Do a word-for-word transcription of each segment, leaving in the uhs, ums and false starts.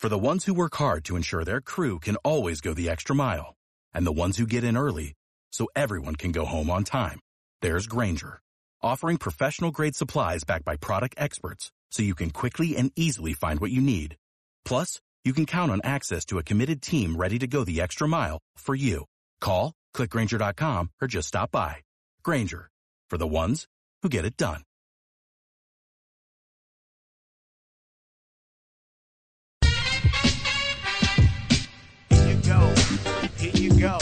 For the ones who work hard to ensure their crew can always go the extra mile, and the ones who get in early so everyone can go home on time, there's Grainger, offering professional-grade supplies backed by product experts so you can quickly and easily find what you need. Plus, you can count on access to a committed team ready to go the extra mile for you. Call, click Grainger dot com, or just stop by. Grainger, for the ones who get it done. Here you go. Here you go.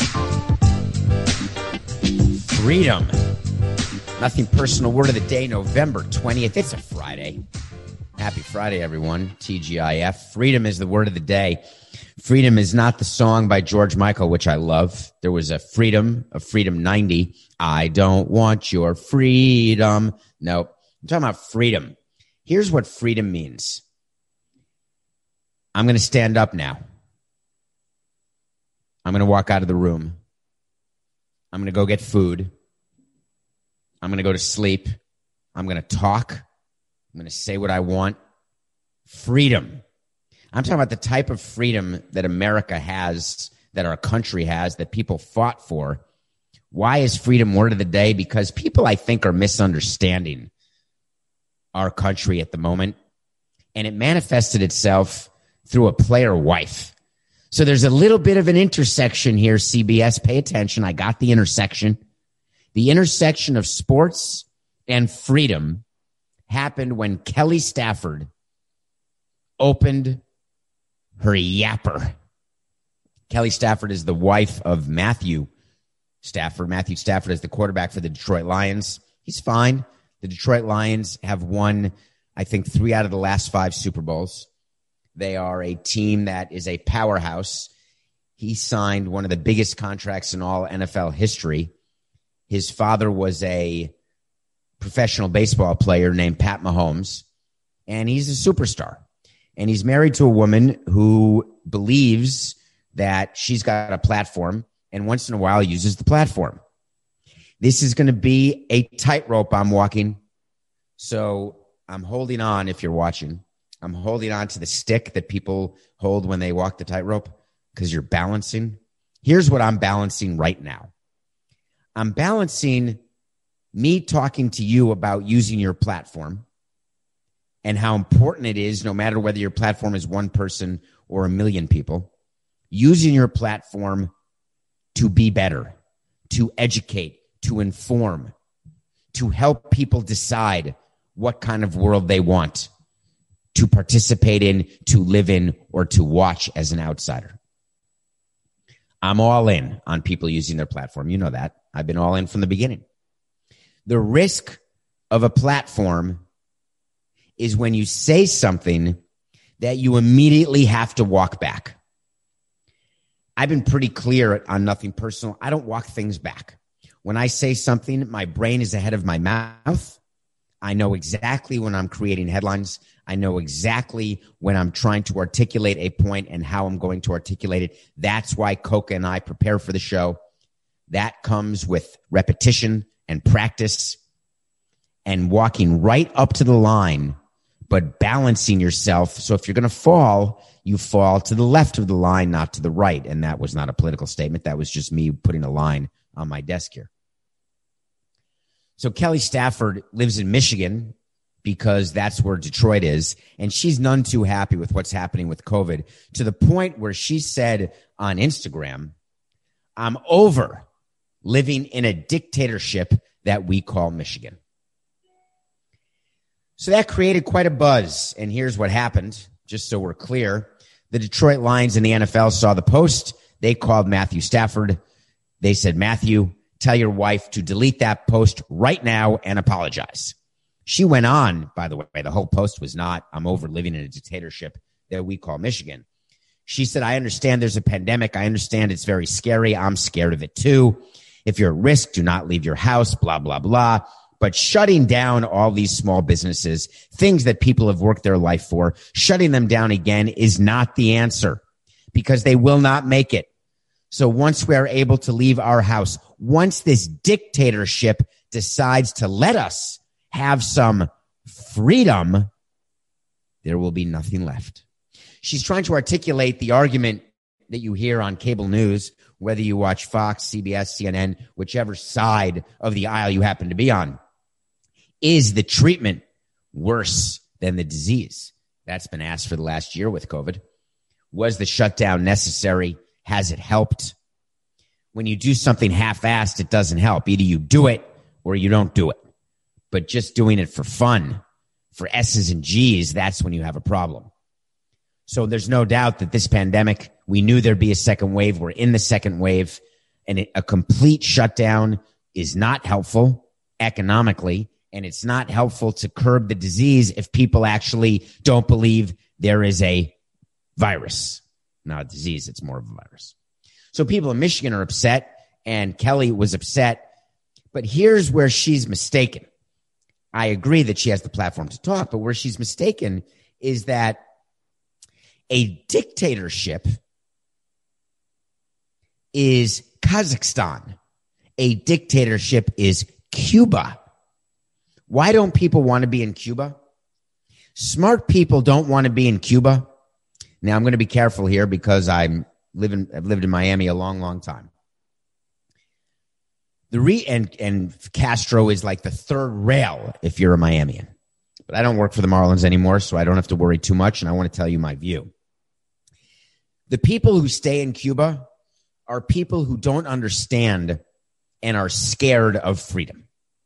Freedom. Nothing personal. Word of the day, November twentieth. It's a Friday. Happy Friday, everyone. T G I F. Freedom is the word of the day. Freedom is not the song by George Michael, which I love. There was a Freedom, a Freedom ninety. I don't want your freedom. No, I'm talking about freedom. Here's what freedom means. I'm going to stand up now. I'm going to walk out of the room. I'm going to go get food. I'm going to go to sleep. I'm going to talk. I'm going to say what I want. Freedom. I'm talking about the type of freedom that America has, that our country has, that people fought for. Why is freedom word of the day? Because people, I think, are misunderstanding our country at the moment. And it manifested itself through a player wife. So there's a little bit of an intersection here, C B S. Pay attention. I got the intersection. The intersection of sports and freedom happened when Kelly Stafford opened her yapper. Kelly Stafford is the wife of Matthew Stafford. Matthew Stafford is the quarterback for the Detroit Lions. He's fine. The Detroit Lions have won, I think, three out of the last five Super Bowls. They are a team that is a powerhouse. He signed one of the biggest contracts in all N F L history. His father was a professional baseball player named Pat Mahomes, and he's a superstar. And he's married to a woman who believes that she's got a platform and once in a while uses the platform. This is going to be a tightrope I'm walking. So I'm holding on, if you're watching. I'm holding on to the stick that people hold when they walk the tightrope because you're balancing. Here's what I'm balancing right now. I'm balancing me talking to you about using your platform and how important it is, no matter whether your platform is one person or a million people, using your platform to be better, to educate, to inform, to help people decide what kind of world they want to participate in, to live in, or to watch as an outsider. I'm all in on people using their platform. You know that. I've been all in from the beginning. The risk of a platform is when you say something that you immediately have to walk back. I've been pretty clear on nothing personal. I don't walk things back. When I say something, my brain is ahead of my mouth. I know exactly when I'm creating headlines. I know exactly when I'm trying to articulate a point and how I'm going to articulate it. That's why Coca and I prepare for the show. That comes with repetition and practice and walking right up to the line, but balancing yourself. So if you're going to fall, you fall to the left of the line, not to the right. And that was not a political statement. That was just me putting a line on my desk here. So Kelly Stafford lives in Michigan because that's where Detroit is. And she's none too happy with what's happening with COVID, to the point where she said on Instagram, I'm over living in a dictatorship that we call Michigan. So that created quite a buzz. And here's what happened, just so we're clear. The Detroit Lions in the N F L saw the post. They called Matthew Stafford. They said, Matthew, tell your wife to delete that post right now and apologize. She went on, by the way, the whole post was not, I'm over living in a dictatorship that we call Michigan. She said, I understand there's a pandemic. I understand it's very scary. I'm scared of it too. If you're at risk, do not leave your house, blah, blah, blah. But shutting down all these small businesses, things that people have worked their life for, shutting them down again is not the answer, because they will not make it. So once we are able to leave our house, once this dictatorship decides to let us have some freedom, there will be nothing left. She's trying to articulate the argument that you hear on cable news, whether you watch Fox, C B S, C N N, whichever side of the aisle you happen to be on. Is the treatment worse than the disease? That's been asked for the last year with COVID. Was the shutdown necessary? Has it helped? When you do something half-assed, it doesn't help. Either you do it or you don't do it. But just doing it for fun, for S's and G's, that's when you have a problem. So there's no doubt that this pandemic, we knew there'd be a second wave. We're in the second wave, and it, a complete shutdown is not helpful economically, and it's not helpful to curb the disease if people actually don't believe there is a virus. Not a disease, it's more of a virus. So people in Michigan are upset, and Kelly was upset. But here's where she's mistaken. I agree that she has the platform to talk, but where she's mistaken is that a dictatorship is Kazakhstan. A dictatorship is Cuba. Why don't people want to be in Cuba? Smart people don't want to be in Cuba. Now, I'm going to be careful here because I'm living, I've lived in Miami a long, long time. The re and, and Castro is like the third rail if you're a Miamian. But I don't work for the Marlins anymore, so I don't have to worry too much, and I want to tell you my view. The people who stay in Cuba are people who don't understand and are scared of freedom.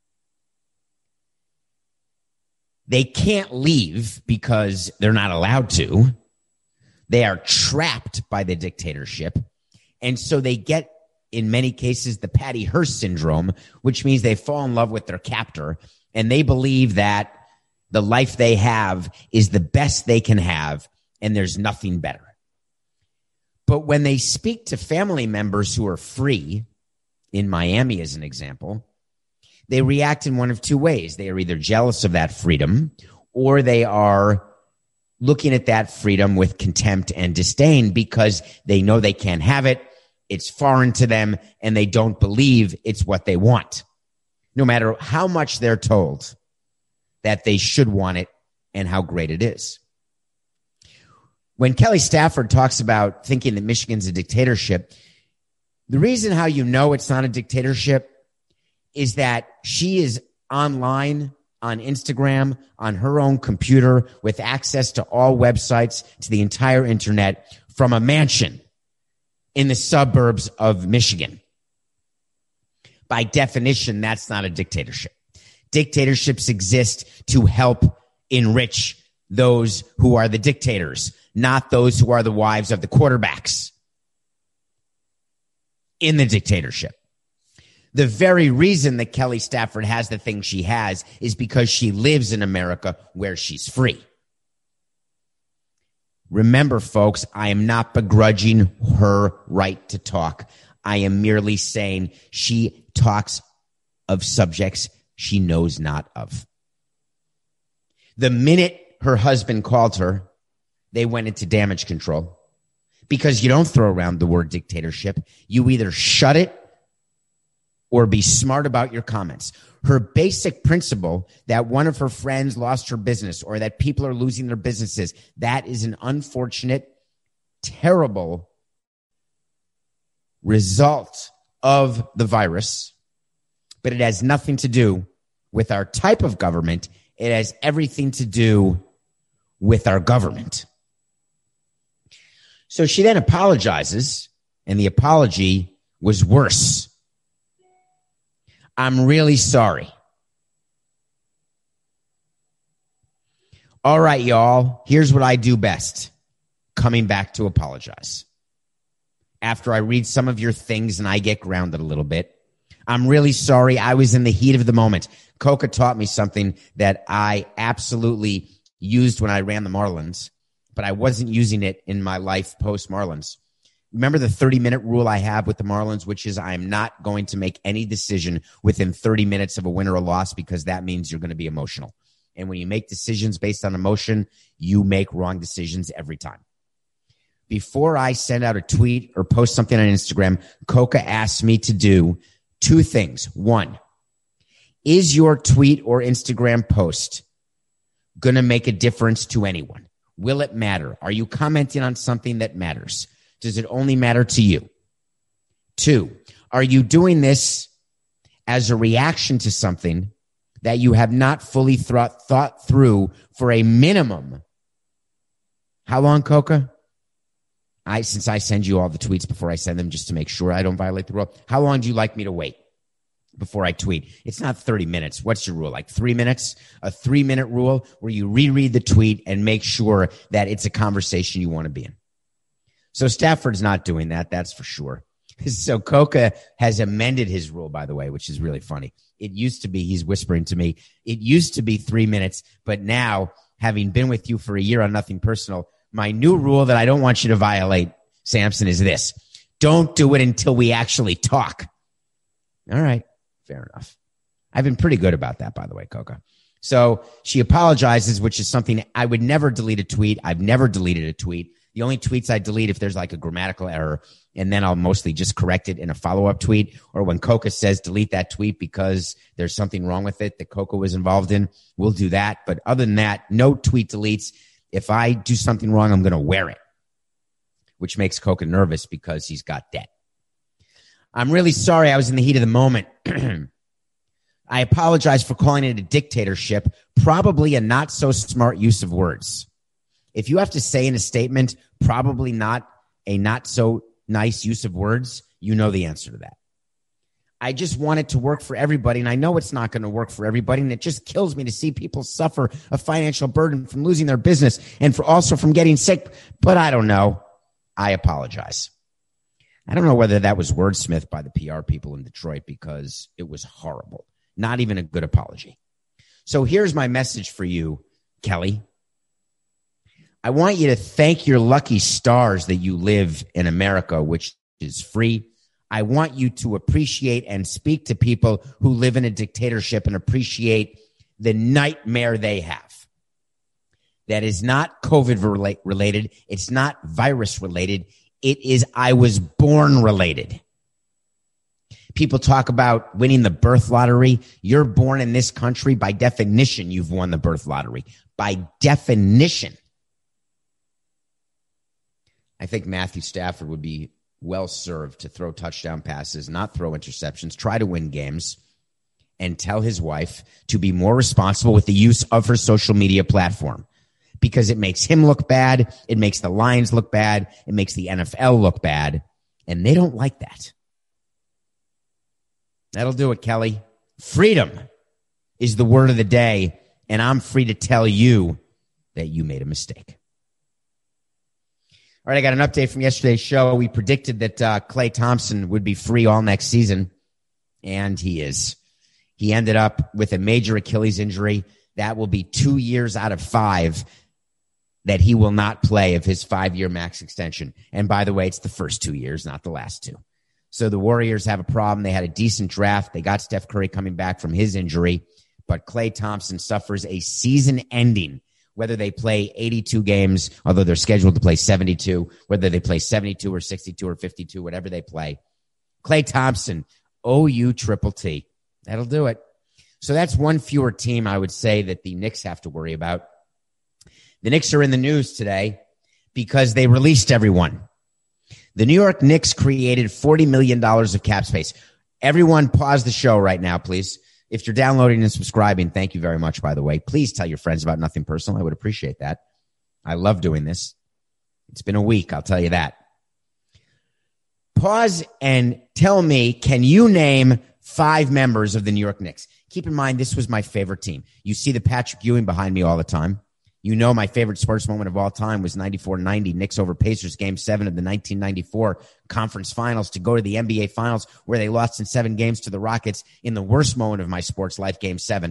They can't leave because they're not allowed to. They are trapped by the dictatorship. And so they get, in many cases, the Patty Hearst syndrome, which means they fall in love with their captor, and they believe that the life they have is the best they can have, and there's nothing better. But when they speak to family members who are free, in Miami as an example, they react in one of two ways. They are either jealous of that freedom, or they are looking at that freedom with contempt and disdain because they know they can't have it. It's foreign to them, and they don't believe it's what they want, no matter how much they're told that they should want it and how great it is. When Kelly Stafford talks about thinking that Michigan's a dictatorship, the reason how you know it's not a dictatorship is that she is online on Instagram, on her own computer, with access to all websites, to the entire internet, from a mansion in the suburbs of Michigan. By definition, that's not a dictatorship. Dictatorships exist to help enrich those who are the dictators, not those who are the wives of the quarterbacks in the dictatorship. The very reason that Kelly Stafford has the thing she has is because she lives in America where she's free. Remember, folks, I am not begrudging her right to talk. I am merely saying she talks of subjects she knows not of. The minute her husband called her, they went into damage control, because you don't throw around the word dictatorship. You either shut it or be smart about your comments. Her basic principle that one of her friends lost her business or that people are losing their businesses, that is an unfortunate, terrible result of the virus, but it has nothing to do with our type of government. It has everything to do with our government. So she then apologizes, and the apology was worse. I'm really sorry. All right, y'all, here's what I do best. Coming back to apologize. After I read some of your things and I get grounded a little bit, I'm really sorry. I was in the heat of the moment. Coca taught me something that I absolutely used when I ran the Marlins, but I wasn't using it in my life post-Marlins. Remember the thirty-minute rule I have with the Marlins, which is I am not going to make any decision within thirty minutes of a win or a loss, because that means you're going to be emotional. And when you make decisions based on emotion, you make wrong decisions every time. Before I send out a tweet or post something on Instagram, Coca asked me to do two things. One, is your tweet or Instagram post going to make a difference to anyone? Will it matter? Are you commenting on something that matters? Does it only matter to you? Two, are you doing this as a reaction to something that you have not fully th- thought through for a minimum? How long, Coca? I, since I send you all the tweets before I send them just to make sure I don't violate the rule, how long do you like me to wait before I tweet? It's not thirty minutes. What's your rule? Like three minutes? A three minute rule where you reread the tweet and make sure that it's a conversation you want to be in. So Stafford's not doing that. That's for sure. So Coca has amended his rule, by the way, which is really funny. It used to be, he's whispering to me, it used to be three minutes, but now, having been with you for a year on Nothing Personal, my new rule that I don't want you to violate, Samson, is this. Don't do it until we actually talk. All right. Fair enough. I've been pretty good about that, by the way, Coca. So she apologizes, which is something I would never delete a tweet. I've never deleted a tweet. The only tweets I delete if there's like a grammatical error, and then I'll mostly just correct it in a follow-up tweet, or when Coca says delete that tweet because there's something wrong with it that Coca was involved in, we'll do that. But other than that, no tweet deletes. If I do something wrong, I'm going to wear it, which makes Coca nervous because he's got debt. I'm really sorry I was in the heat of the moment. I apologize for calling it a dictatorship, probably a not so smart use of words. If you have to say in a statement, probably not a not so nice use of words, you know the answer to that. I just want it to work for everybody, and I know it's not going to work for everybody, and it just kills me to see people suffer a financial burden from losing their business and for also from getting sick, but I don't know. I apologize. I don't know whether that was wordsmith by the P R people in Detroit because it was horrible. Not even a good apology. So here's my message for you, Kelly. I want you to thank your lucky stars that you live in America, which is free. I want you to appreciate and speak to people who live in a dictatorship and appreciate the nightmare they have. That is not COVID related. It's not virus related. It is I was born related. People talk about winning the birth lottery. You're born in this country. By definition, you've won the birth lottery. By definition. I think Matthew Stafford would be well served to throw touchdown passes, not throw interceptions, try to win games, and tell his wife to be more responsible with the use of her social media platform because it makes him look bad. It makes the Lions look bad. It makes the N F L look bad, and they don't like that. That'll do it, Kelly. Freedom is the word of the day, and I'm free to tell you that you made a mistake. All right, I got an update from yesterday's show. We predicted that uh, Klay Thompson would be free all next season, and he is. He ended up with a major Achilles injury. That will be two years out of five that he will not play of his five-year max extension. And by the way, it's the first two years, not the last two. So the Warriors have a problem. They had a decent draft. They got Steph Curry coming back from his injury, but Klay Thompson suffers a season-ending, whether they play eighty-two games, although they're scheduled to play seventy-two, whether they play seventy-two or sixty-two or fifty-two, whatever they play. Klay Thompson, O U triple T. That'll do it. So that's one fewer team I would say that the Knicks have to worry about. The Knicks are in the news today because they released everyone. The New York Knicks created forty million dollars of cap space. Everyone pause the show right now, please. If you're downloading and subscribing, thank you very much, by the way. Please tell your friends about Nothing Personal. I would appreciate that. I love doing this. It's been a week, I'll tell you that. Pause and tell me, can you name five members of the New York Knicks? Keep in mind, this was my favorite team. You see the Patrick Ewing behind me all the time. You know my favorite sports moment of all time was ninety-four ninety, Knicks over Pacers, game seven of the nineteen ninety-four conference finals to go to the N B A finals where they lost in seven games to the Rockets in the worst moment of my sports life, game seven.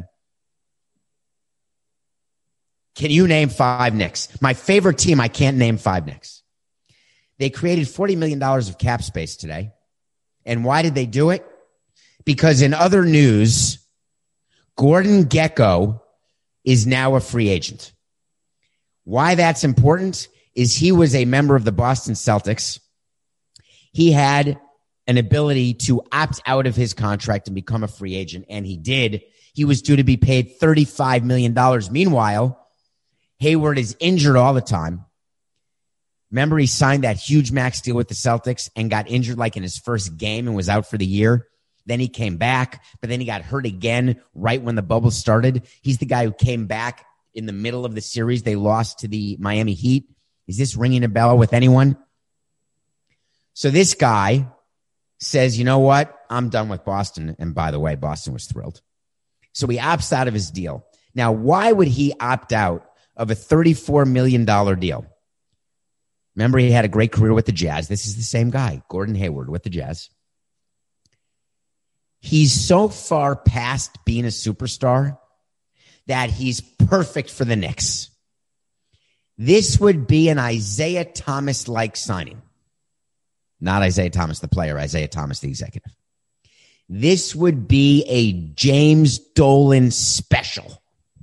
Can you name five Knicks? My favorite team, I can't name five Knicks. They created forty million dollars of cap space today. And why did they do it? Because in other news, Gordon Gekko is now a free agent. Why that's important is he was a member of the Boston Celtics. He had an ability to opt out of his contract and become a free agent, and he did. He was due to be paid thirty-five million dollars. Meanwhile, Hayward is injured all the time. Remember, he signed that huge max deal with the Celtics and got injured like in his first game and was out for the year. Then he came back, but then he got hurt again right when the bubble started. He's the guy who came back in the middle of the series. They lost to the Miami Heat. Is this ringing a bell with anyone? So this guy says, you know what? I'm done with Boston. And by the way, Boston was thrilled. So he opts out of his deal. Now, why would he opt out of a thirty-four million dollars deal? Remember, he had a great career with the Jazz. This is the same guy, Gordon Hayward with the Jazz. He's so far past being a superstar that he's perfect for the Knicks. This would be an Isaiah Thomas-like signing. Not Isaiah Thomas, the player, Isaiah Thomas, the executive. This would be a James Dolan special.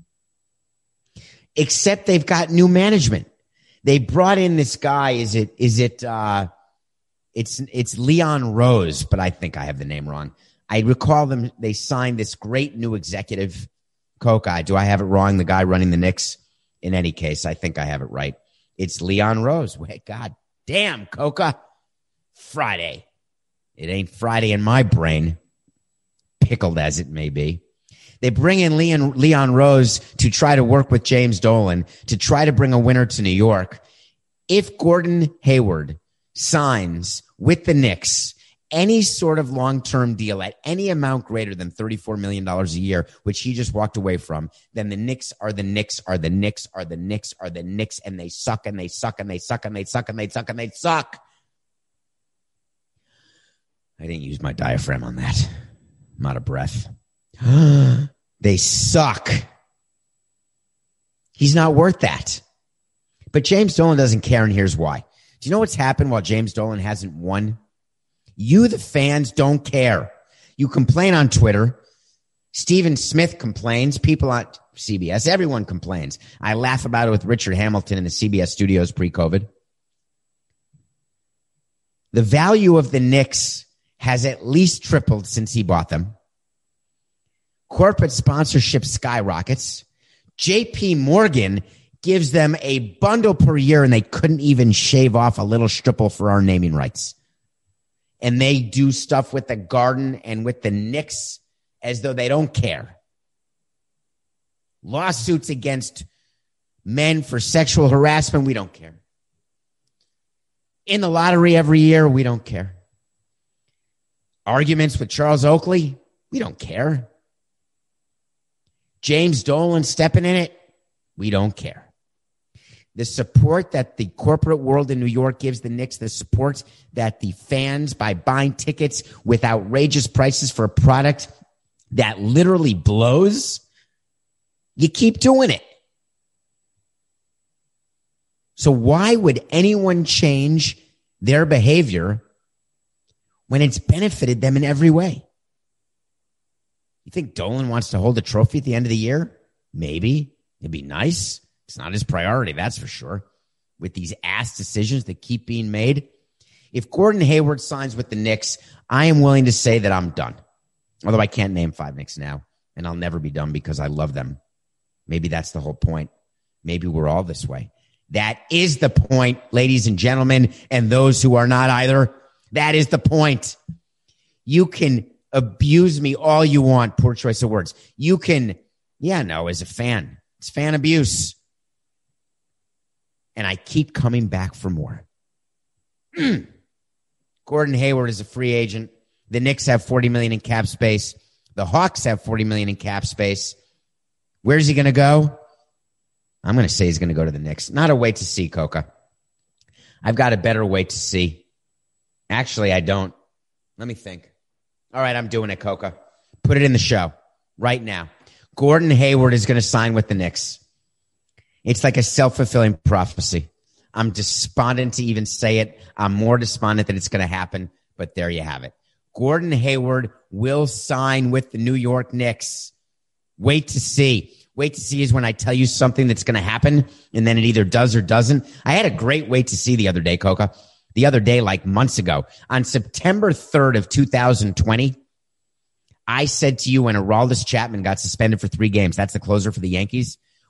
Except they've got new management. They brought in this guy. Is it, is it, uh, it's, it's Leon Rose, but I think I have the name wrong. I recall them. They signed this great new executive, Coca. Do I have it wrong? The guy running the Knicks? In any case, I think I have it right. It's Leon Rose. Wait, God damn, Coca. Friday. It ain't Friday in my brain, pickled as it may be. They bring in Leon, Leon Rose to try to work with James Dolan to try to bring a winner to New York. If Gordon Hayward signs with the Knicks any sort of long-term deal at any amount greater than thirty-four million dollars a year, which he just walked away from, then the Knicks are the Knicks are the Knicks are the Knicks are the Knicks, and they suck and they suck and they suck and they suck and they suck and they suck. I didn't use my diaphragm on that. I'm out of breath. They suck. He's not worth that. But James Dolan doesn't care, and here's why. Do you know what's happened while James Dolan hasn't won? You, the fans, don't care. You complain on Twitter. Stephen Smith complains. People on C B S, everyone complains. I laugh about it with Richard Hamilton in the C B S studios pre-COVID. The value of the Knicks has at least tripled since he bought them. Corporate sponsorship skyrockets. J P Morgan gives them a bundle per year, and they couldn't even shave off a little stipple for our naming rights. And they do stuff with the Garden and with the Knicks as though they don't care. Lawsuits against men for sexual harassment, we don't care. In the lottery every year, we don't care. Arguments with Charles Oakley, we don't care. James Dolan stepping in it, we don't care. The support that the corporate world in New York gives the Knicks, the support that the fans by buying tickets with outrageous prices for a product that literally blows, you keep doing it. So why would anyone change their behavior when it's benefited them in every way? You think Dolan wants to hold a trophy at the end of the year? Maybe. It'd be nice. It's not his priority, that's for sure. With these ass decisions that keep being made. If Gordon Hayward signs with the Knicks, I am willing to say that I'm done. Although I can't name five Knicks now, and I'll never be done because I love them. Maybe that's the whole point. Maybe we're all this way. That is the point, ladies and gentlemen, and those who are not either. That is the point. You can abuse me all you want. Poor choice of words. You can, yeah, no, as a fan, it's fan abuse. And I keep coming back for more. Gordon Hayward is a free agent. The Knicks have forty million dollars in cap space. The Hawks have forty million dollars in cap space. Where's he going to go? I'm going to say he's going to go to the Knicks. Not a wait to see, Coca. I've got a better wait to see. Actually, I don't. Let me think. All right, I'm doing it, Coca. Put it in the show right now. Gordon Hayward is going to sign with the Knicks. It's like a self-fulfilling prophecy. I'm despondent to even say it. I'm more despondent that it's going to happen, but there you have it. Gordon Hayward will sign with the New York Knicks. Wait to see. Wait to see is when I tell you something that's going to happen, and then it either does or doesn't. I had a great wait to see the other day, Coca. The other day, like months ago, on September third of two thousand twenty, I said to you when Aroldis Chapman got suspended for three games, that's the closer for the Yankees.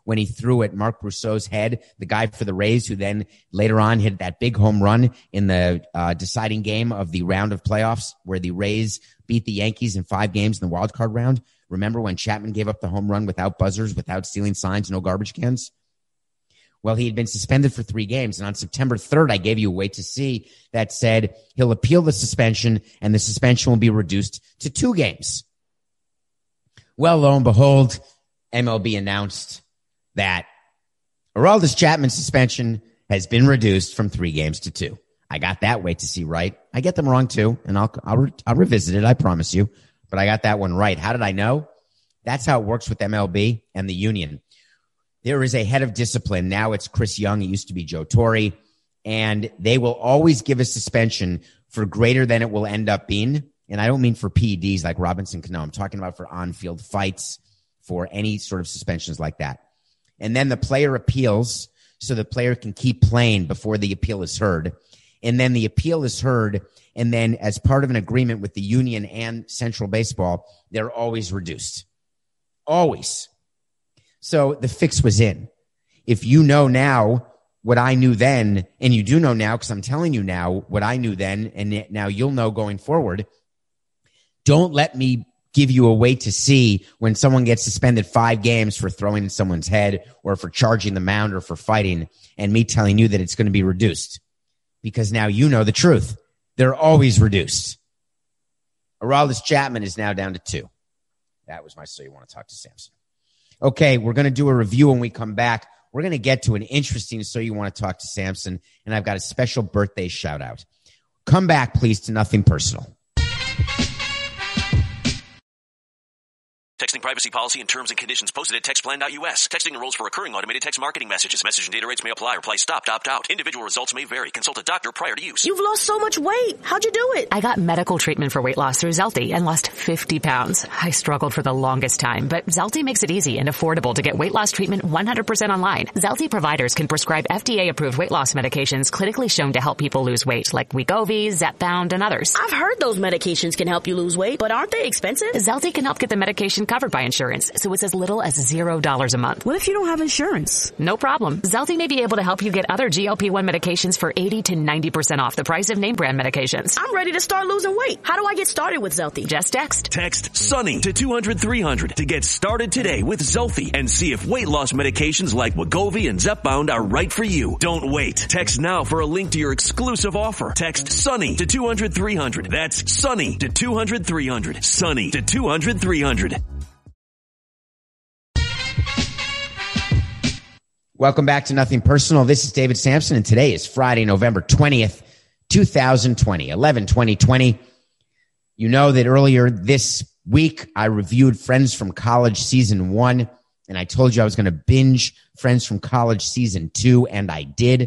when he threw at Mark Brousseau's head, the guy for the Rays, who then later on hit that big home run in the uh, deciding game of the round of playoffs where the Rays beat the Yankees in five games in the wild card round. Remember when Chapman gave up the home run without buzzers, without stealing signs, no garbage cans? Well, he had been suspended for three games. And on September third, I gave you a wait to see that said he'll appeal the suspension and the suspension will be reduced to two games. Well, lo and behold, M L B announced that Aroldis Chapman's suspension has been reduced from three games to two. I got that wait to see right. I get them wrong too, and I'll, I'll, re- I'll revisit it, I promise you. But I got that one right. How did I know? That's how it works with M L B and the union. There is a head of discipline. Now it's Chris Young. It used to be Joe Torre. And they will always give a suspension for greater than it will end up being. And I don't mean for P E Ds like Robinson Cano. I'm talking about for on-field fights, for any sort of suspensions like that. And then the player appeals so the player can keep playing before the appeal is heard. And then the appeal is heard. And then as part of an agreement with the union and Central Baseball, they're always reduced. Always. So the fix was in. If you know now what I knew then, and you do know now because I'm telling you now what I knew then, and now you'll know going forward, don't let me give you a way to see when someone gets suspended five games for throwing at someone's head or for charging the mound or for fighting, and me telling you that it's going to be reduced. Because now you know the truth. They're always reduced. Aroldis Chapman is now down to two. That was my So You Want to Talk to Samson. Okay, we're going to do a review when we come back. We're going to get to an interesting So You Want to Talk to Samson, and I've got a special birthday shout out. Come back, please, to Nothing Personal. Texting privacy policy and terms and conditions posted at text plan dot U S. Texting enrolls for recurring automated text marketing messages. Message and data rates may apply. Reply stop, opt out. Individual results may vary. Consult a doctor prior to use. You've lost so much weight. How'd you do it? I got medical treatment for weight loss through Zelty and lost fifty pounds. I struggled for the longest time, but Zelty makes it easy and affordable to get weight loss treatment one hundred percent online. Zelty providers can prescribe F D A-approved weight loss medications clinically shown to help people lose weight, like Wegovy, Zepbound, and others. I've heard those medications can help you lose weight, but aren't they expensive? Zelty can help get the medication covered by insurance, so it's as little as zero dollars a month. What if you don't have insurance? No problem. Zelty may be able to help you get other G L P one medications for eighty to ninety percent off the price of name brand medications. I'm ready to start losing weight. How do I get started with Zelty? Just text. Text SUNNY to two hundred three hundred to get started today with Zelty and see if weight loss medications like Wegovy and Zepbound are right for you. Don't wait. Text now for a link to your exclusive offer. Text SUNNY to two hundred three hundred. That's SUNNY to two hundred three hundred. SUNNY to two hundred three hundred. Welcome back to Nothing Personal. This is David Sampson, and today is Friday, November twentieth, twenty twenty, eleven twenty twenty. You know that earlier this week, I reviewed Friends from College Season one, and I told you I was going to binge Friends from College Season two, and I did.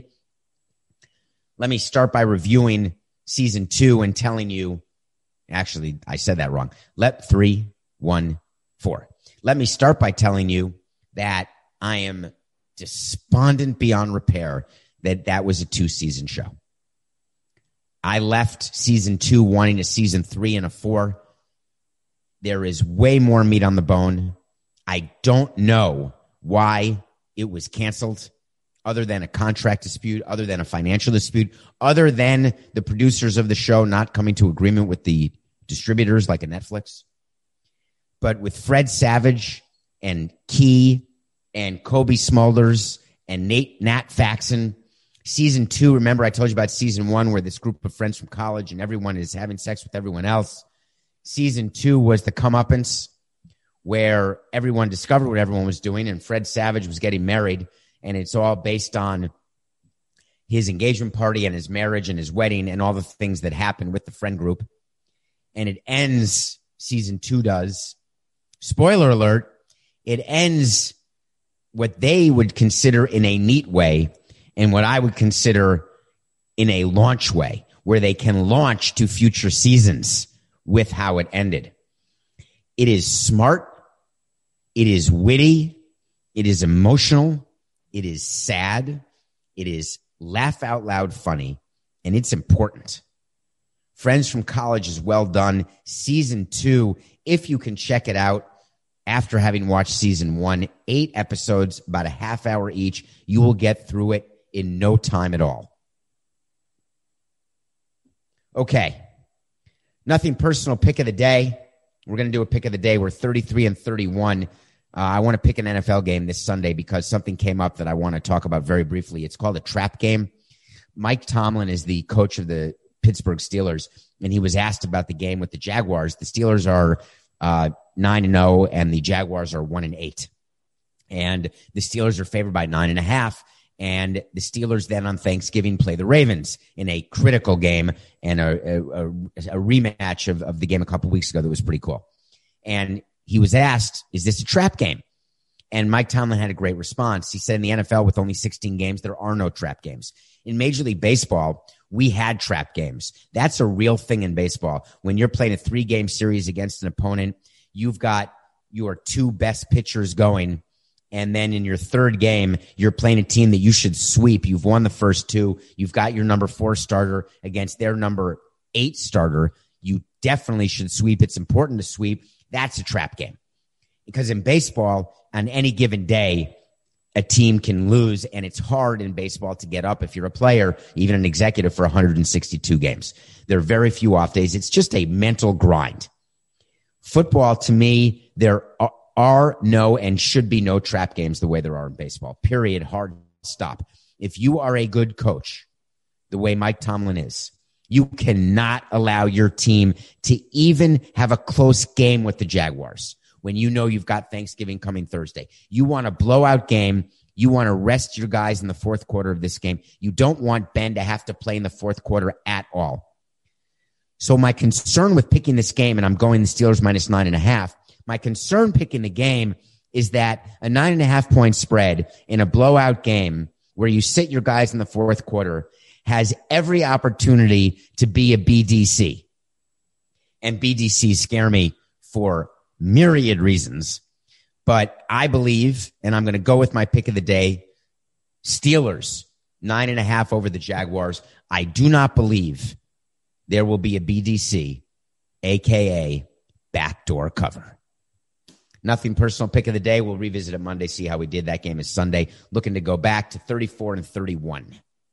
Let me start by reviewing Season two and telling you, actually, I said that wrong. Let three, one, four. Let me start by telling you that I am despondent beyond repair that that was a two-season show. I left season two wanting a season three and a four. There is way more meat on the bone. I don't know why it was canceled, other than a contract dispute, other than a financial dispute, other than the producers of the show not coming to agreement with the distributors like a Netflix. But with Fred Savage and Key and Kobe Smulders and Nate Nat Faxon, season two, remember I told you about season one where this group of friends from college and everyone is having sex with everyone else. Season two was the comeuppance where everyone discovered what everyone was doing and Fred Savage was getting married, and it's all based on his engagement party and his marriage and his wedding and all the things that happened with the friend group. And it ends, season two does, spoiler alert, it ends what they would consider in a neat way and what I would consider in a launch way, where they can launch to future seasons with how it ended. It is smart. It is witty. It is emotional. It is sad. It is laugh out loud funny, and it's important. Friends from College is well done. Season two, if you can check it out, after having watched season one, eight episodes, about a half hour each. You will get through it in no time at all. Okay. Nothing personal. Pick of the day. We're going to do a pick of the day. We're thirty-three and thirty-one. Uh, I want to pick an N F L game this Sunday because something came up that I want to talk about very briefly. It's called a trap game. Mike Tomlin is the coach of the Pittsburgh Steelers, and he was asked about the game with the Jaguars. The Steelers are uh, nine and zero, and the Jaguars are one and eight. And the Steelers are favored by nine and a half. And the Steelers then on Thanksgiving play the Ravens in a critical game and a, a, a rematch of, of the game a couple weeks ago that was pretty cool. And he was asked, is this a trap game? And Mike Tomlin had a great response. He said in the N F L with only sixteen games, there are no trap games. In Major League Baseball, we had trap games. That's a real thing in baseball. When you're playing a three-game series against an opponent, you've got your two best pitchers going. And then in your third game, you're playing a team that you should sweep. You've won the first two. You've got your number four starter against their number eight starter. You definitely should sweep. It's important to sweep. That's a trap game. Because in baseball, on any given day, a team can lose, and it's hard in baseball to get up if you're a player, even an executive, for one hundred sixty-two games. There are very few off days. It's just a mental grind. Football, to me, there are are no and should be no trap games the way there are in baseball. Period. Hard stop. If you are a good coach, the way Mike Tomlin is, you cannot allow your team to even have a close game with the Jaguars when you know you've got Thanksgiving coming Thursday. You want a blowout game. You want to rest your guys in the fourth quarter of this game. You don't want Ben to have to play in the fourth quarter at all. So my concern with picking this game, and I'm going the Steelers minus nine and a half, my concern picking the game is that a nine and a half point spread in a blowout game where you sit your guys in the fourth quarter has every opportunity to be a B D C. And B D Cs scare me for myriad reasons. But I believe, and I'm going to go with my pick of the day, Steelers, nine and a half over the Jaguars. I do not believe there will be a B D C, a k a backdoor cover. Nothing personal. Pick of the day. We'll revisit it Monday, see how we did. That game is Sunday. Looking to go back to thirty-four and thirty-one.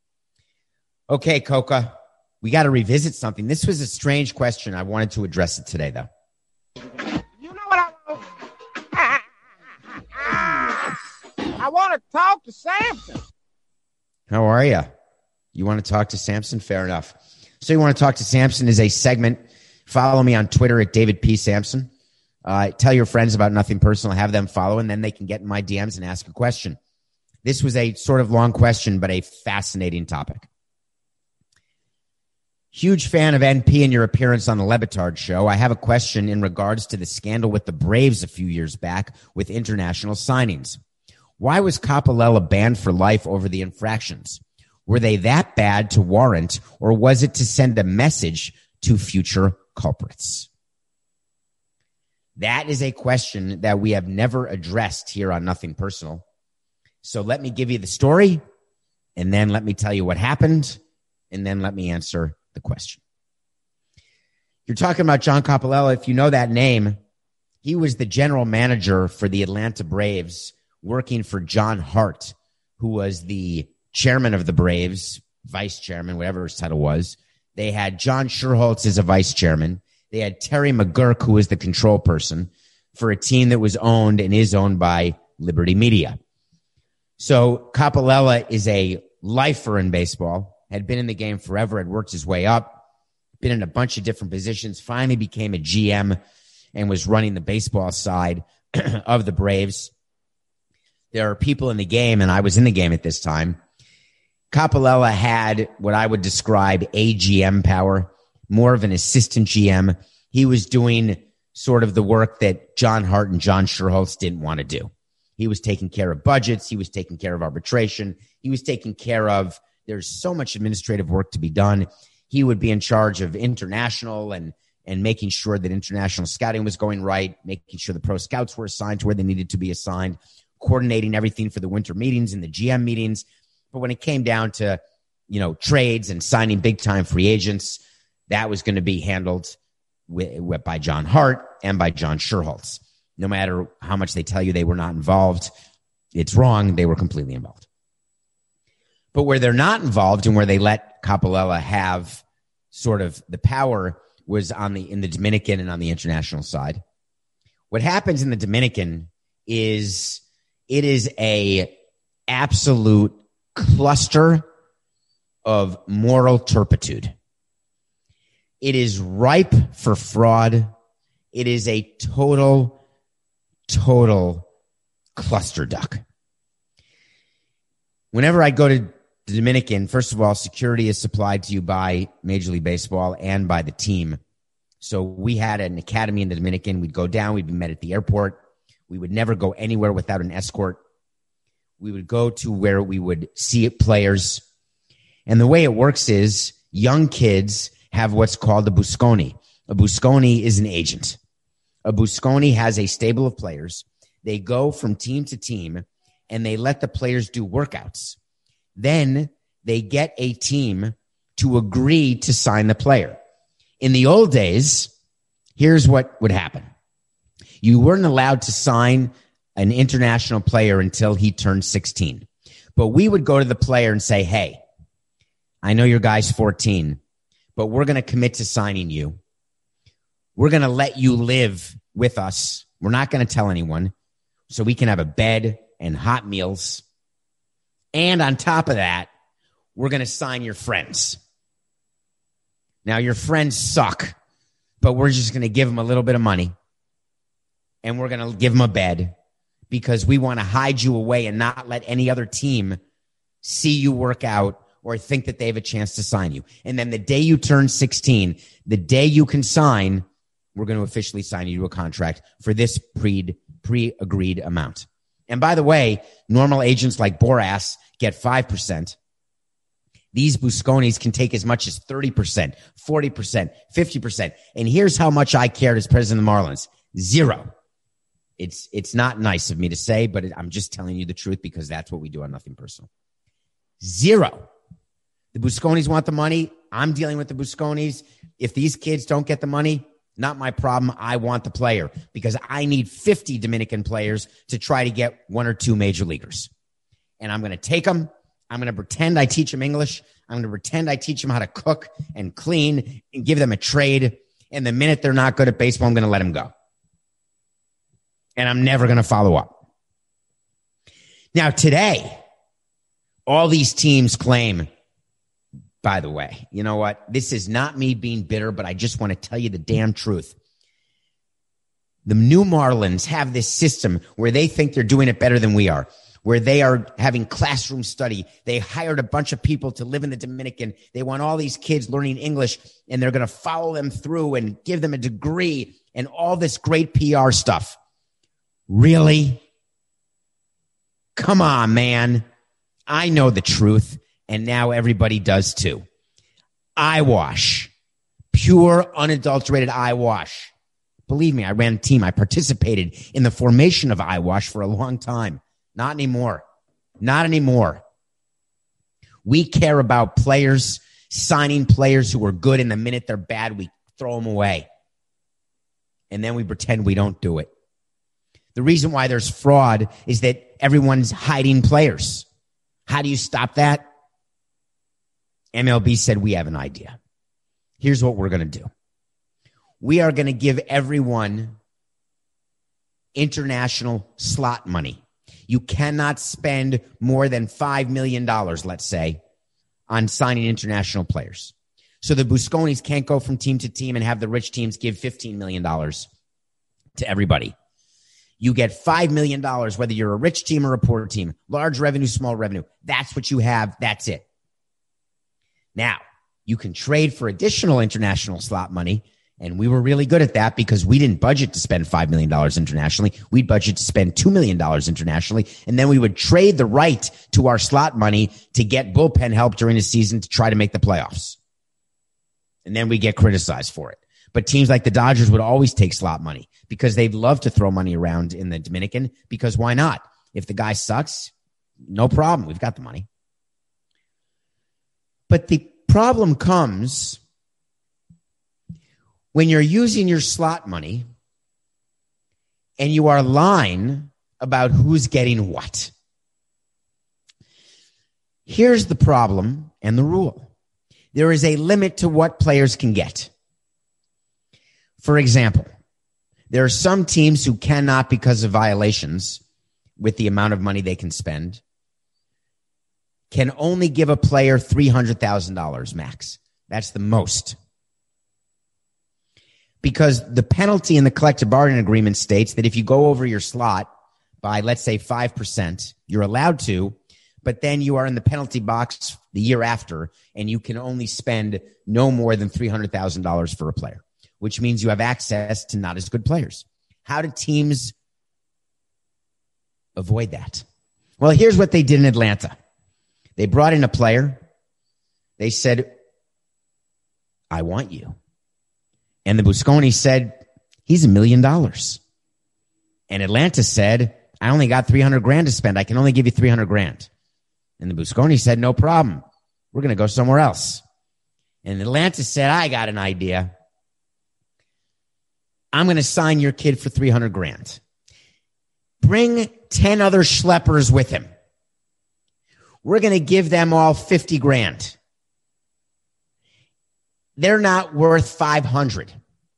Okay, Coca, we got to revisit something. This was a strange question. I wanted to address it today, though. You know what I want? I want to talk to Samson. How are you? You want to talk to Samson? Fair enough. So you want to talk to Samson is a segment. Follow me on Twitter at David P. Samson. Uh, tell your friends about Nothing Personal, have them follow, and then they can get in my D Ms and ask a question. This was a sort of long question, but a fascinating topic. Huge fan of N P and your appearance on the Le Batard show. I have a question in regards to the scandal with the Braves a few years back with international signings. Why was Capalella banned for life over the infractions? Were they that bad to warrant, or was it to send a message to future culprits? That is a question that we have never addressed here on Nothing Personal. So let me give you the story, and then let me tell you what happened, and then let me answer the question. You're talking about John Capalella. If you know that name, he was the general manager for the Atlanta Braves, working for John Hart, who was the chairman of the Braves, vice chairman, whatever his title was. They had John Schuerholz as a vice chairman. They had Terry McGurk, who was the control person for a team that was owned and is owned by Liberty Media. So Capalella is a lifer in baseball, had been in the game forever, had worked his way up, been in a bunch of different positions, finally became a G M and was running the baseball side of the Braves. There are people in the game, and I was in the game at this time. Capalella had what I would describe A G M power, more of an assistant G M. He was doing sort of the work that John Hart and John Schuerholz didn't want to do. He was taking care of budgets. He was taking care of arbitration. He was taking care of, there's so much administrative work to be done. He would be in charge of international and, and making sure that international scouting was going right, making sure the pro scouts were assigned to where they needed to be assigned, coordinating everything for the winter meetings and the G M meetings. But when it came down to, you know, trades and signing big-time free agents, that was going to be handled with, with, by John Hart and by John Schuerholz. No matter how much they tell you they were not involved, it's wrong. They were completely involved. But where they're not involved and where they let Capalella have sort of the power was on the in the Dominican and on the international side. What happens in the Dominican is it is a absolute cluster of moral turpitude. It is ripe for fraud. It is a total, total cluster duck. Whenever I go to the Dominican, first of all, security is supplied to you by Major League Baseball and by the team. So we had an academy in the Dominican. We'd go down. We'd be met at the airport. We would never go anywhere without an escort. We would go to where we would see players. And the way it works is young kids have what's called a Busconi. A Busconi is an agent. A Busconi has a stable of players. They go from team to team, and they let the players do workouts. Then they get a team to agree to sign the player. In the old days, here's what would happen. You weren't allowed to sign an international player until he turned sixteen. But we would go to the player and say, hey, I know your guy's fourteen, but we're going to commit to signing you. We're going to let you live with us. We're not going to tell anyone, so we can have a bed and hot meals. And on top of that, we're going to sign your friends. Now, your friends suck, but we're just going to give them a little bit of money, and we're going to give them a bed because we want to hide you away and not let any other team see you work out or think that they have a chance to sign you. And then the day you turn sixteen, the day you can sign, we're going to officially sign you to a contract for this pre, pre-agreed amount. And by the way, normal agents like Boras get five percent. These Busconis can take as much as thirty percent, forty percent, fifty percent. And here's how much I cared as president of the Marlins. Zero. It's, it's not nice of me to say, but it, I'm just telling you the truth because that's what we do on Nothing Personal. Zero. The Busconis want the money. I'm dealing with the Busconis. If these kids don't get the money, not my problem. I want the player because I need fifty Dominican players to try to get one or two major leaguers. And I'm going to take them. I'm going to pretend I teach them English. I'm going to pretend I teach them how to cook and clean and give them a trade. And the minute they're not good at baseball, I'm going to let them go. And I'm never going to follow up. Now, today, all these teams claim, by the way, you know what? This is not me being bitter, but I just want to tell you the damn truth. The new Marlins have this system where they think they're doing it better than we are, where they are having classroom study. They hired a bunch of people to live in the Dominican. They want all these kids learning English, and they're going to follow them through and give them a degree and all this great P R stuff. Really? Come on, man. I know the truth. And now everybody does too. Eyewash. Pure, unadulterated eyewash. Believe me, I ran a team. I participated in the formation of eyewash for a long time. Not anymore. Not anymore. We care about players, signing players who are good, and the minute they're bad, we throw them away. And then we pretend we don't do it. The reason why there's fraud is that everyone's hiding players. How do you stop that? M L B said, we have an idea. Here's what we're going to do. We are going to give everyone international slot money. You cannot spend more than five million dollars, let's say, on signing international players. So the Busconis can't go from team to team and have the rich teams give fifteen million dollars to everybody. You get five million dollars, whether you're a rich team or a poor team, large revenue, small revenue. That's what you have. That's it. Now, you can trade for additional international slot money, and we were really good at that because we didn't budget to spend five million dollars internationally. We'd budget to spend two million dollars internationally, and then we would trade the right to our slot money to get bullpen help during the season to try to make the playoffs. And then we get criticized for it. But teams like the Dodgers would always take slot money because they'd love to throw money around in the Dominican because why not? If the guy sucks, no problem. We've got the money. But the problem comes when you're using your slot money and you are lying about who's getting what. Here's the problem and the rule. There is a limit to what players can get. For example, there are some teams who cannot, because of violations with the amount of money they can spend, can only give a player three hundred thousand dollars max. That's the most. Because the penalty in the collective bargaining agreement states that if you go over your slot by, let's say, five percent, you're allowed to, but then you are in the penalty box the year after, and you can only spend no more than three hundred thousand dollars for a player, which means you have access to not as good players. How do teams avoid that? Well, here's what they did in Atlanta. They brought in a player. They said, I want you. And the Busconi said, he's a million dollars. And Atlanta said, I only got three hundred grand to spend. I can only give you three hundred grand. And the Busconi said, no problem. We're going to go somewhere else. And Atlanta said, I got an idea. I'm going to sign your kid for three hundred grand. Bring ten other schleppers with him. We're going to give them all fifty grand. They're not worth five hundred.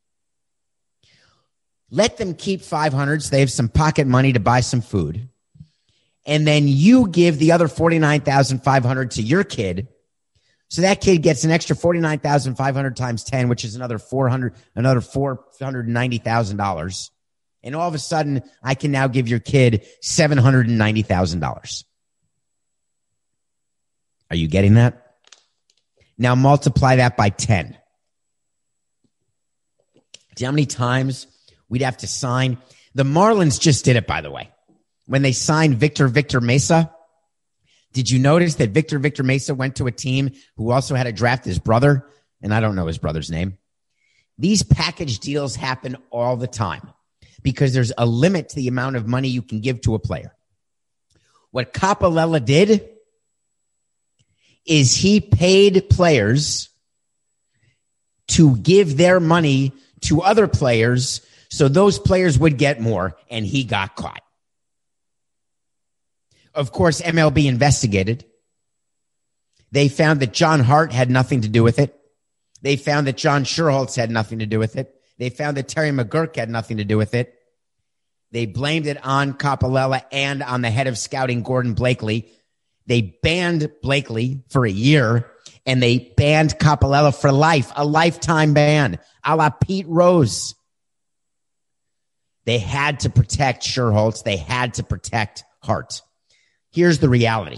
Let them keep five hundred so they have some pocket money to buy some food. And then you give the other forty-nine thousand five hundred to your kid. So that kid gets an extra forty-nine thousand five hundred times ten, which is another four hundred, another four hundred ninety thousand dollars. And all of a sudden, I can now give your kid seven hundred ninety thousand dollars. Are you getting that? Now multiply that by ten. Do you know how many times we'd have to sign? The Marlins just did it, by the way. When they signed Victor Victor Mesa, did you notice that Victor Victor Mesa went to a team who also had to draft his brother? And I don't know his brother's name. These package deals happen all the time because there's a limit to the amount of money you can give to a player. What Capalella did is he paid players to give their money to other players so those players would get more, and he got caught. Of course, M L B investigated. They found that John Hart had nothing to do with it. They found that John Schuerholz had nothing to do with it. They found that Terry McGurk had nothing to do with it. They blamed it on Capalella and on the head of scouting, Gordon Blakely. They banned Blakely for a year, and they banned Capalella for life, a lifetime ban, a la Pete Rose. They had to protect Schuerholz. They had to protect Hart. Here's the reality.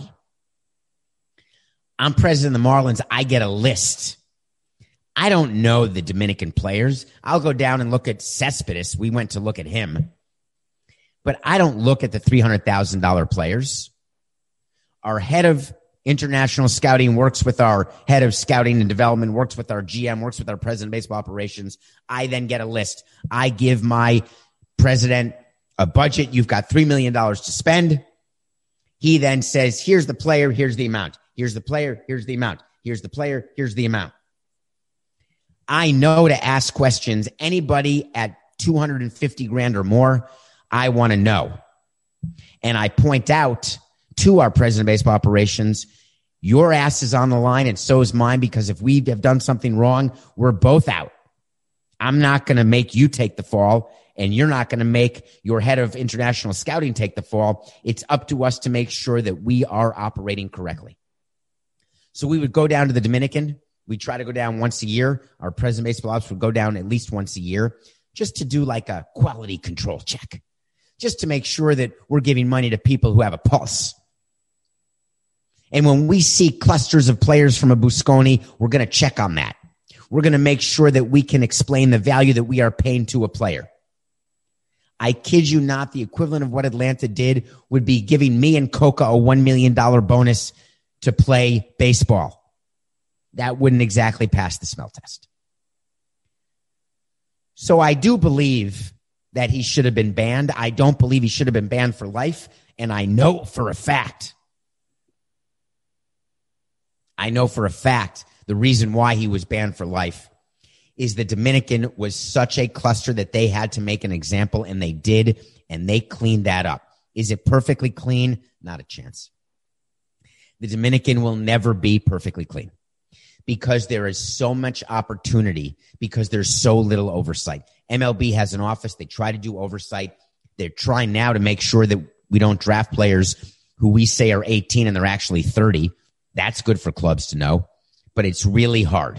I'm president of the Marlins. I get a list. I don't know the Dominican players. I'll go down and look at Cespedes. We went to look at him. But I don't look at the three hundred thousand dollars players. Our head of international scouting works with our head of scouting and development, works with our G M, works with our president of baseball operations. I then get a list. I give my president a budget. You've got three million dollars to spend. He then says, here's the player, here's the amount. Here's the player, here's the amount. Here's the player, here's the amount. I know to ask questions. Anybody at two hundred fifty grand or more, I want to know. And I point out to our president of baseball operations, your ass is on the line and so is mine, because if we have done something wrong, we're both out. I'm not going to make you take the fall, and you're not going to make your head of international scouting take the fall. It's up to us to make sure that we are operating correctly. So we would go down to the Dominican. We try to go down once a year. Our president of baseball ops would go down at least once a year just to do like a quality control check, just to make sure that we're giving money to people who have a pulse. And when we see clusters of players from a Busconi, we're going to check on that. We're going to make sure that we can explain the value that we are paying to a player. I kid you not, the equivalent of what Atlanta did would be giving me and Coca a one million dollars bonus to play baseball. That wouldn't exactly pass the smell test. So I do believe that he should have been banned. I don't believe he should have been banned for life. And I know for a fact, I know for a fact the reason why he was banned for life is the Dominican was such a cluster that they had to make an example, and they did, and they cleaned that up. Is it perfectly clean? Not a chance. The Dominican will never be perfectly clean because there is so much opportunity, because there's so little oversight. M L B has an office. They try to do oversight. They're trying now to make sure that we don't draft players who we say are eighteen and they're actually thirty. That's good for clubs to know, but it's really hard.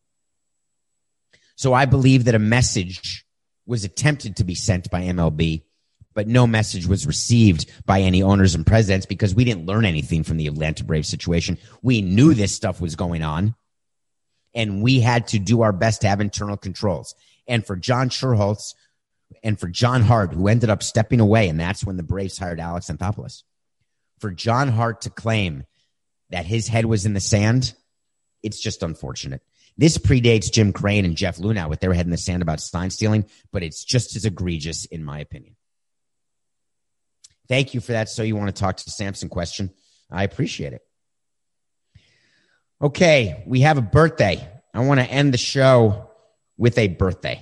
So I believe that a message was attempted to be sent by M L B, but no message was received by any owners and presidents because we didn't learn anything from the Atlanta Braves situation. We knew this stuff was going on, and we had to do our best to have internal controls. And for John Schuerholz and for John Hart, who ended up stepping away, and that's when the Braves hired Alex Anthopoulos, for John Hart to claim that his head was in the sand, it's just unfortunate. This predates Jim Crane and Jeff Luhnow with their head in the sand about sign stealing, but it's just as egregious in my opinion. Thank you for that. So you want to talk to Samson question? I appreciate it. Okay, we have a birthday. I want to end the show with a birthday.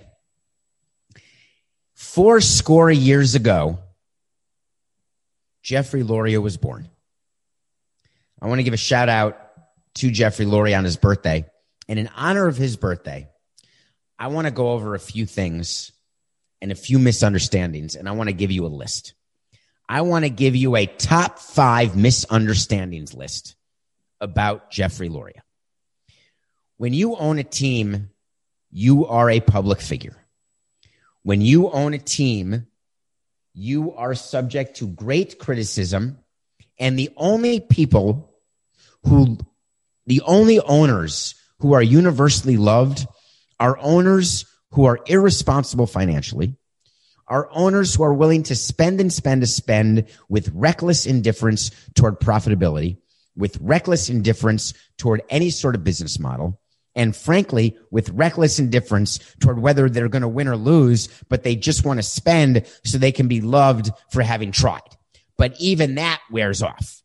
Four score years ago, Jeffrey Loria was born. I want to give a shout out to Jeffrey Loria on his birthday. And in honor of his birthday, I want to go over a few things and a few misunderstandings, and I want to give you a list. I want to give you a top five misunderstandings list about Jeffrey Loria. When you own a team, you are a public figure. When you own a team, you are subject to great criticism, and the only people who, the only owners who are universally loved are owners who are irresponsible financially, are owners who are willing to spend and spend to spend with reckless indifference toward profitability, with reckless indifference toward any sort of business model, and frankly, with reckless indifference toward whether they're going to win or lose, but they just want to spend so they can be loved for having tried. But even that wears off.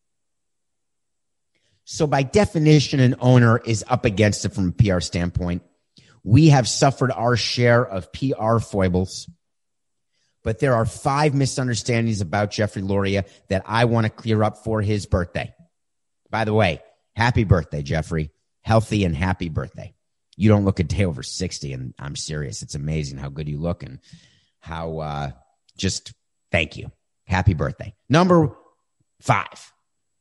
So by definition, an owner is up against it from a P R standpoint. We have suffered our share of P R foibles, but there are five misunderstandings about Jeffrey Loria that I want to clear up for his birthday. By the way, happy birthday, Jeffrey. Healthy and happy birthday. You don't look a day over sixty, and I'm serious. It's amazing how good you look and how uh, just thank you. Happy birthday. Number five.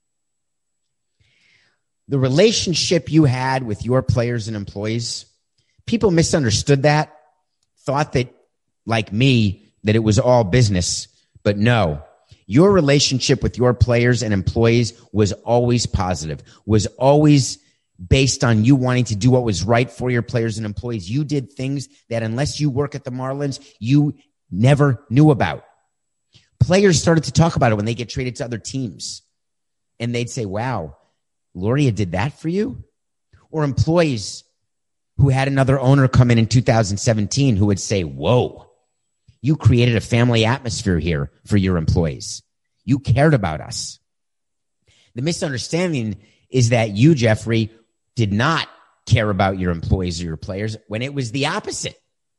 The relationship you had with your players and employees, people misunderstood that, thought that, like me, that it was all business, but no. Your relationship with your players and employees was always positive, was always based on you wanting to do what was right for your players and employees. You did things that unless you work at the Marlins, you never knew about. Players started to talk about it when they get traded to other teams. And they'd say, wow, Loria did that for you? Or employees who had another owner come in in two thousand seventeen who would say, whoa, you created a family atmosphere here for your employees. You cared about us. The misunderstanding is that you, Jeffrey, did not care about your employees or your players when it was the opposite.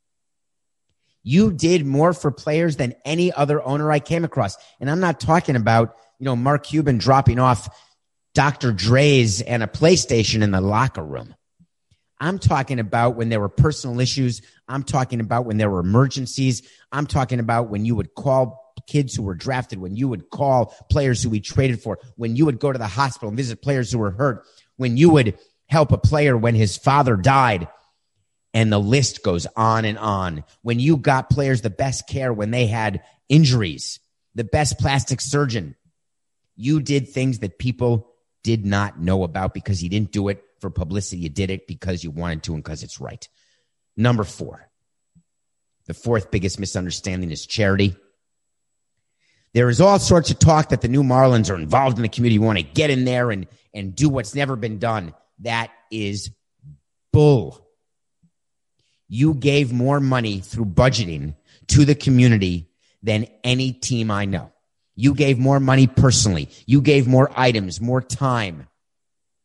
You did more for players than any other owner I came across. And I'm not talking about, you know, Mark Cuban dropping off Doctor Dre's and a PlayStation in the locker room. I'm talking about when there were personal issues. I'm talking about when there were emergencies. I'm talking about when you would call kids who were drafted, when you would call players who we traded for, when you would go to the hospital and visit players who were hurt, when you would help a player when his father died. And the list goes on and on. When you got players the best care when they had injuries, the best plastic surgeon, you did things that people did not know about because you didn't do it for publicity. You did it because you wanted to and because it's right. Number four, the fourth biggest misunderstanding is charity. There is all sorts of talk that the new Marlins are involved in the community. You want to get in there and, and do what's never been done. That is bull. You gave more money through budgeting to the community than any team I know. You gave more money personally. You gave more items, more time.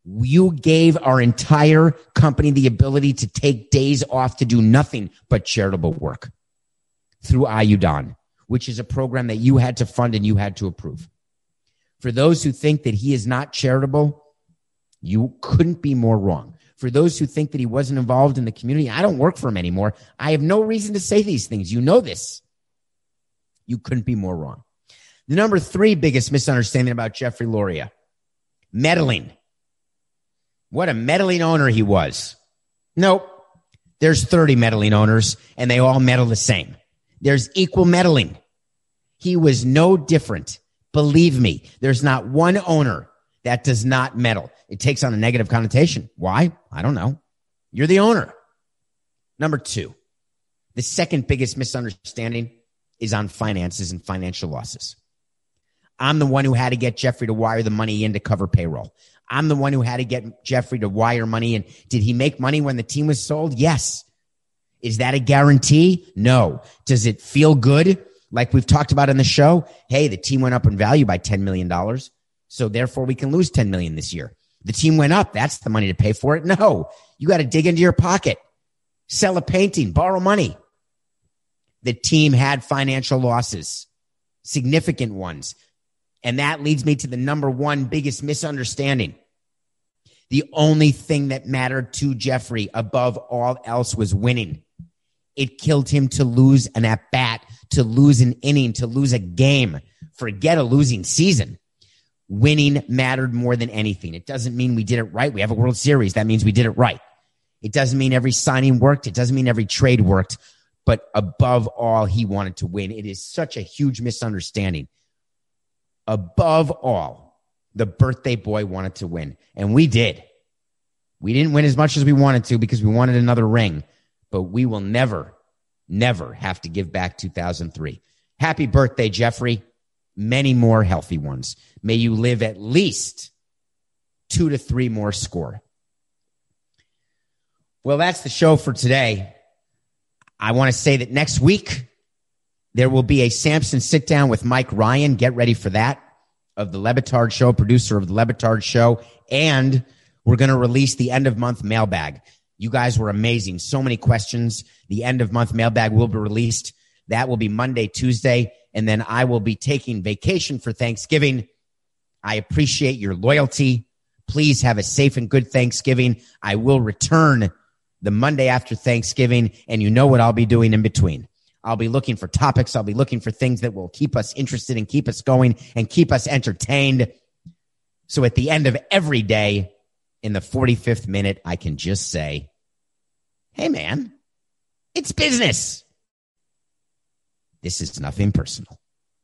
You gave our entire company the ability to take days off to do nothing but charitable work through Ayudan, which is a program that you had to fund and you had to approve. For those who think that he is not charitable, you couldn't be more wrong. For those who think that he wasn't involved in the community, I don't work for him anymore. I have no reason to say these things. You know this. You couldn't be more wrong. The number three biggest misunderstanding about Jeffrey Loria, meddling. What a meddling owner he was. Nope. There's thirty meddling owners, and they all meddle the same. There's equal meddling. He was no different. Believe me, there's not one owner that does not meddle. It takes on a negative connotation. Why? I don't know. You're the owner. Number two, the second biggest misunderstanding is on finances and financial losses. I'm the one who had to get Jeffrey to wire the money in to cover payroll. I'm the one who had to get Jeffrey to wire money in. Did he make money when the team was sold? Yes. Is that a guarantee? No. Does it feel good? Like we've talked about in the show, hey, the team went up in value by ten million dollars, so therefore we can lose ten million dollars this year. The team went up. That's the money to pay for it. No. You got to dig into your pocket. Sell a painting. Borrow money. The team had financial losses, significant ones. And that leads me to the number one biggest misunderstanding. The only thing that mattered to Jeffrey above all else was winning. It killed him to lose an at-bat, to lose an inning, to lose a game. Forget a losing season. Winning mattered more than anything. It doesn't mean we did it right. We have a World Series. That means we did it right. It doesn't mean every signing worked. It doesn't mean every trade worked. But above all, he wanted to win. It is such a huge misunderstanding. Above all, the birthday boy wanted to win. And we did. We didn't win as much as we wanted to because we wanted another ring. But we will never, never have to give back two thousand three. Happy birthday, Jeffrey. Many more healthy ones. May you live at least two to three more score. Well, that's the show for today. I want to say that next week, there will be a Samson sit down with Mike Ryan. Get ready for that, of the Le Batard Show, producer of the Le Batard Show. And we're going to release the end of month mailbag. You guys were amazing. So many questions. The end of month mailbag will be released. That will be Monday, Tuesday. And then I will be taking vacation for Thanksgiving. I appreciate your loyalty. Please have a safe and good Thanksgiving. I will return the Monday after Thanksgiving, and you know what I'll be doing in between. I'll be looking for topics. I'll be looking for things that will keep us interested and keep us going and keep us entertained. So at the end of every day, in the forty-fifth minute, I can just say, hey, man, it's business. This is nothing personal.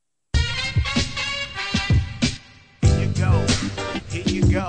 Here you go. Here you go.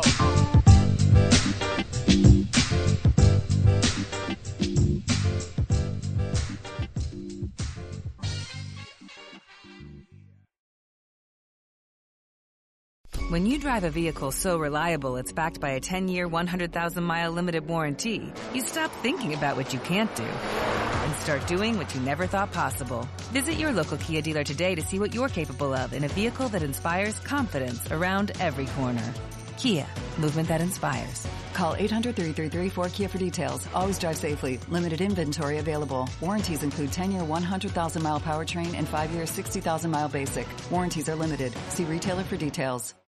When you drive a vehicle so reliable it's backed by a ten-year, one hundred thousand mile limited warranty, you stop thinking about what you can't do and start doing what you never thought possible. Visit your local Kia dealer today to see what you're capable of in a vehicle that inspires confidence around every corner. Kia, movement that inspires. Call eight hundred, three three three, four K I A for details. Always drive safely. Limited inventory available. Warranties include ten-year, one hundred thousand mile powertrain and five-year, sixty thousand mile basic. Warranties are limited. See retailer for details.